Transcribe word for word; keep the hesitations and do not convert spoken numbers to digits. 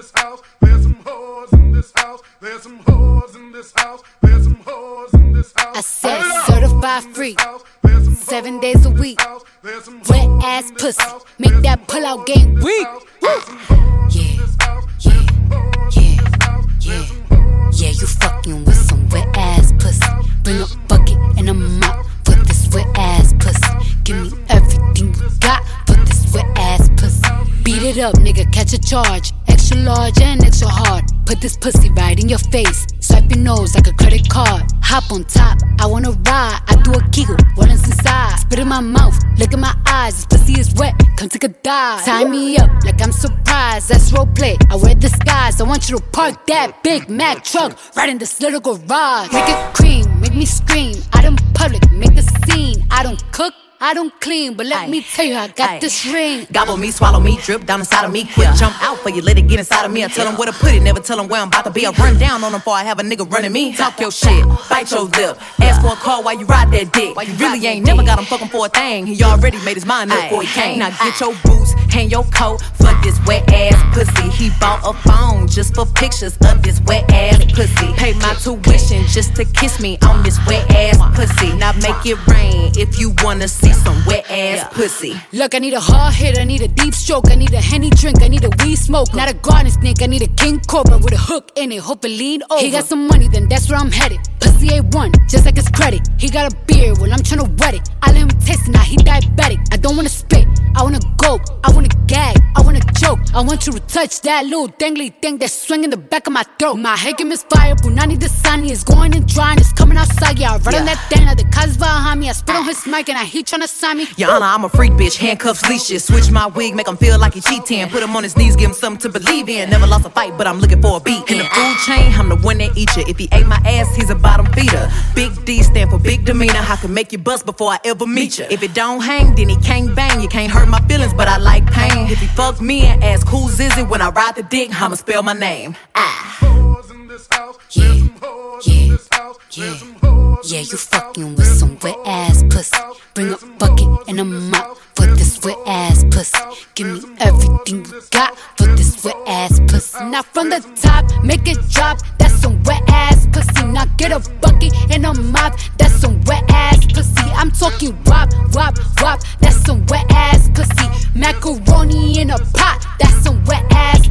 this house. There's some whores in this house. There's some whores in this house. There's some whores in this house. I said certified free, seven days a week. Wet ass pussy, make that pull out game weak. Yeah, yeah, yeah, yeah. Yeah, you fucking with some wet ass pussy. Bring a bucket and a mop for this wet ass pussy. Give me everything you got for this wet ass pussy. Beat it up, nigga, catch a charge. Extra large and extra hard. Put this pussy right in your face. Swipe your nose like a credit card. Hop on top, I wanna ride. I do a kegel, what is inside? Spit in my mouth, look in my eyes. This pussy is wet, come take a dive. Tie me up like I'm surprised, that's roleplay. I wear disguise, I want you to park that Big Mac truck right in this little garage. Make it cream, make me scream. Out in public, make a scene. I don't cook, I don't clean, but let Aye. me tell you, I got Aye. this ring. Gobble me, swallow me, drip down inside of me. Quick yeah. jump out for you, let it get inside of me. I tell them where to put it, never tell them where I'm about to be. I run down on them before I have a nigga running me. Talk your shit, bite your lip. Ask for a call while you ride that dick. You really ain't never got him fucking for a thing. He already made his mind up before he came. Now get your boots, hang your coat for this wet ass pussy. He bought a phone just for pictures of this wet ass pussy. Pay my tuition just to kiss me on this wet ass pussy. Now make it rain if you wanna see some wet ass Yeah. pussy. Look, I need a hard hit, I need a deep stroke, I need a Henny drink, I need a weed smoke. Not a garden snake, I need a king cobra with a hook in it, hope it lean over. He got some money, then that's where I'm headed. Pussy A one, just like his credit. He got a beard, well I'm tryna wet it. I let him taste it, now he diabetic. I don't wanna spit, I wanna go, I wanna gag, I wanna choke. I want you to touch that little dangly thing that's swinging the back of my throat. My head can misfire, Brunani the sunny is going and drying, it's coming outside. Yeah, I run yeah. on that thing, now the cuz behind me. I spit on his mic and I he tryna sign me. Your Honor, I'm a freak bitch, handcuffs, leashes. Switch my wig, make him feel like he cheating. Put him on his knees, give him something to believe in. Never lost a fight, but I'm looking for a beat. In the food chain, I'm the one that eat you. If he ate my ass, he's a bottom feeder. Big D stand for big demeanor. I can make you bust before I ever meet you. If it don't hang, then he can't bang. You can't hurt my feelings, but I like pain. If he fuck me and ask who's is it when I ride the dick, I'ma spell my name. Ah. Yeah, yeah, yeah. Yeah, you fucking with some wet ass pussy. Bring a bucket and a mop for this wet ass pussy. Give me everything you got for this wet ass pussy. Now from the top, make it drop. That's some wet ass pussy. Now get a bucket and a mop. That's some wet ass pussy. I'm talking wop, wop, wop. That's some wet ass pussy. Macaroni in a pot. That's some wet ass